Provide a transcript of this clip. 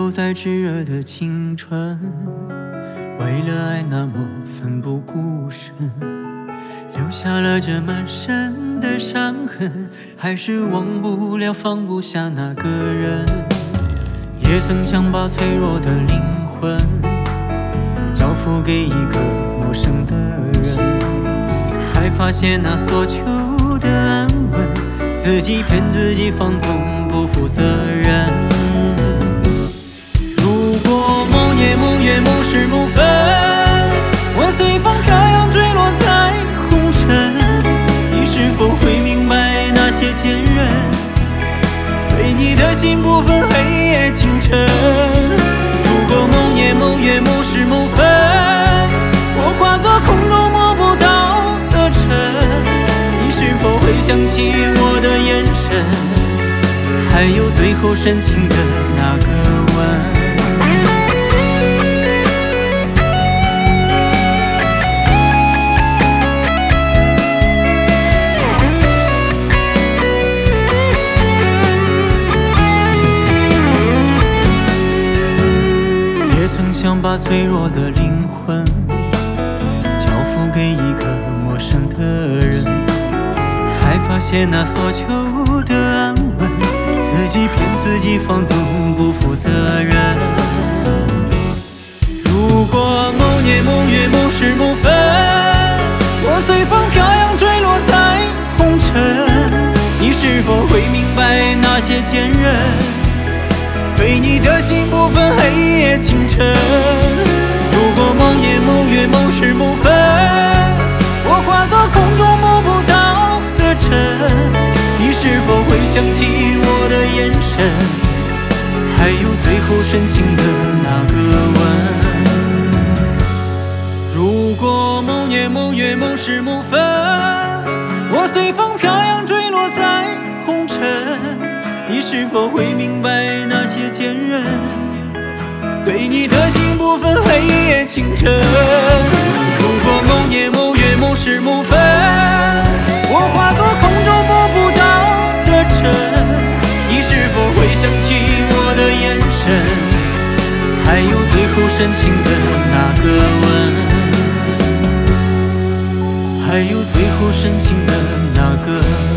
留在炙热的青春，为了爱那么奋不顾身，留下了这满身的伤痕，还是忘不了放不下那个人。也曾想把脆弱的灵魂交付给一个陌生的人，才发现那所求的安稳，自己骗自己放纵，不负责任。如果某年某月某时某分，我随风飘扬坠落在红尘，你是否会明白那些坚韧，对你的心不分黑夜清晨。如果某年某月某时某分，我化作空中摸不到的尘，你是否会想起我的眼神，还有最后深情的那个吻。想把脆弱的灵魂交付给一个陌生的人，才发现那所求的安稳，自己骗自己放纵，不负责任。如果某年某月某时某分，我随风飘扬坠落在红尘，你是否会明白那些坚韧，对你的心不分黑夜清晨。如果某年某月某时某分，我化作空中摸不到的尘，你是否会想起我的眼神，还有最后深情的那个吻。如果某年某月某时某分，我随风飘扬坠落在红尘，你是否会明白那些坚韧，对你的心不分黑夜清晨。如果某年某月某时某分，我化作空中摸不到的尘，你是否会想起我的眼神，还有最后深情的那个吻，还有最后深情的那个吻。